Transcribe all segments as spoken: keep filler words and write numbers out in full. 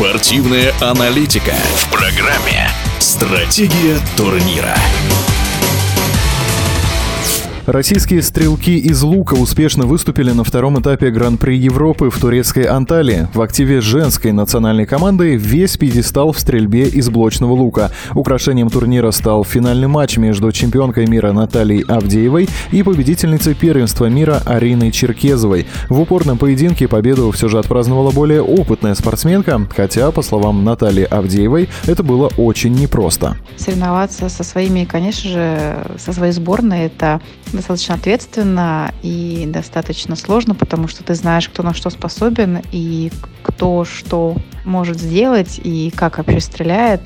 Спортивная аналитика в программе «Стратегия турнира». Российские стрелки из лука успешно выступили на втором этапе Гран-при Европы в турецкой Анталии. В активе женской национальной команды весь пьедестал в стрельбе из блочного лука. Украшением турнира стал финальный матч между чемпионкой мира Натальей Авдеевой и победительницей первенства мира Ариной Черкезовой. В упорном поединке победу все же отпраздновала более опытная спортсменка, хотя, по словам Натальи Авдеевой, это было очень непросто. Соревноваться со своими, конечно же, со своей сборной – это достаточно ответственно и достаточно сложно, потому что ты знаешь, кто на что способен и кто что может сделать и как вообще стреляет.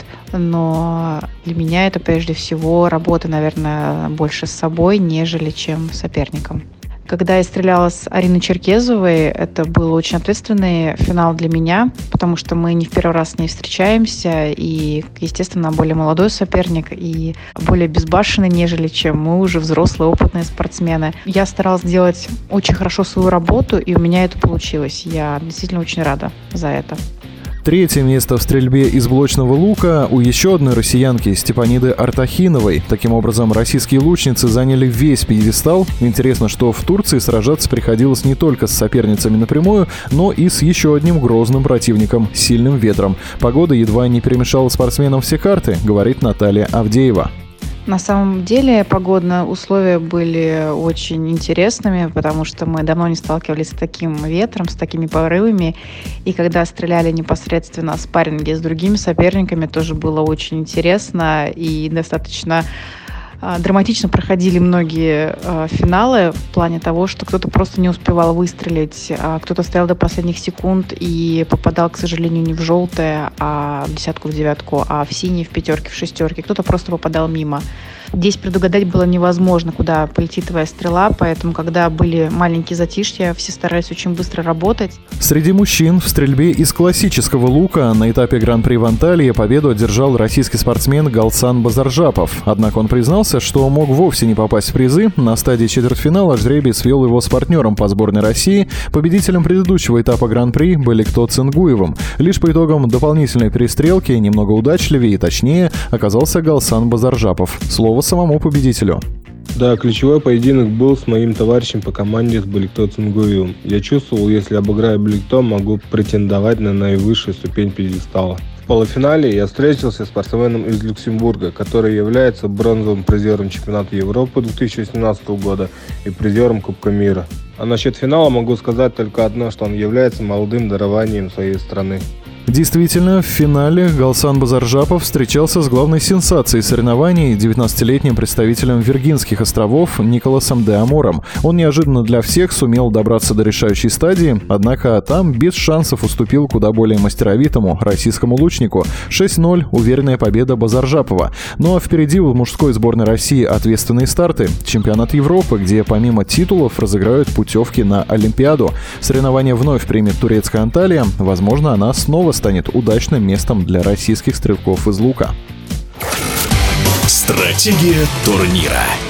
Но для меня это прежде всего работа, наверное, больше с собой, нежели чем с соперником. Когда я стреляла с Ариной Черкезовой, это был очень ответственный финал для меня, потому что мы не в первый раз с ней встречаемся, и, естественно, более молодой соперник и более безбашенный, нежели чем мы уже взрослые, опытные спортсмены. Я старалась сделать очень хорошо свою работу, и у меня это получилось. Я действительно очень рада за это. Третье место в стрельбе из блочного лука у еще одной россиянки Степаниды Артахиновой. Таким образом, российские лучницы заняли весь пьедестал. Интересно, что в Турции сражаться приходилось не только с соперницами напрямую, но и с еще одним грозным противником – сильным ветром. Погода едва не перемешала спортсменам все карты, говорит Наталья Авдеева. На самом деле погодные условия были очень интересными, потому что мы давно не сталкивались с таким ветром, с такими порывами. И когда стреляли непосредственно в спарринге с другими соперниками, тоже было очень интересно и достаточно драматично проходили многие э, финалы в плане того, что кто-то просто не успевал выстрелить, а кто-то стоял до последних секунд и попадал, к сожалению, не в желтое, а в десятку, в девятку, а в синие, в пятерке, в шестерке. Кто-то просто попадал мимо. Здесь предугадать было невозможно, куда полетит твоя стрела, поэтому, когда были маленькие затишья, все старались очень быстро работать. Среди мужчин в стрельбе из классического лука на этапе Гран-при в Анталии победу одержал российский спортсмен Галсан Базаржапов. Однако он признался, что мог вовсе не попасть в призы. На стадии четвертьфинала жребий свел его с партнером по сборной России. Победителем предыдущего этапа Гран-при были Кто Цингуевым. Лишь по итогам дополнительной перестрелки, немного удачливее и точнее, оказался Галсан Базаржапов. Слово самому победителю. Да, ключевой поединок был с моим товарищем по команде с Беликто Цингуевым. Я чувствовал, если обыграю Беликто, могу претендовать на наивысшую ступень пьедестала. В полуфинале я встретился с спортсменом из Люксембурга, который является бронзовым призером чемпионата Европы две тысячи восемнадцатого года и призером Кубка мира. А насчет финала могу сказать только одно, что он является молодым дарованием своей страны. Действительно, в финале Галсан Базаржапов встречался с главной сенсацией соревнований, девятнадцатилетним представителем Виргинских островов Николасом де Амором. Он неожиданно для всех сумел добраться до решающей стадии, однако там без шансов уступил куда более мастеровитому российскому лучнику. шесть ноль – уверенная победа Базаржапова. Ну а впереди у мужской сборной России ответственные старты. Чемпионат Европы, где помимо титулов разыграют путевки на Олимпиаду. Соревнование вновь примет турецкая Анталия. Возможно, она снова станет удачным местом для российских стрелков из лука. Стратегия турнира.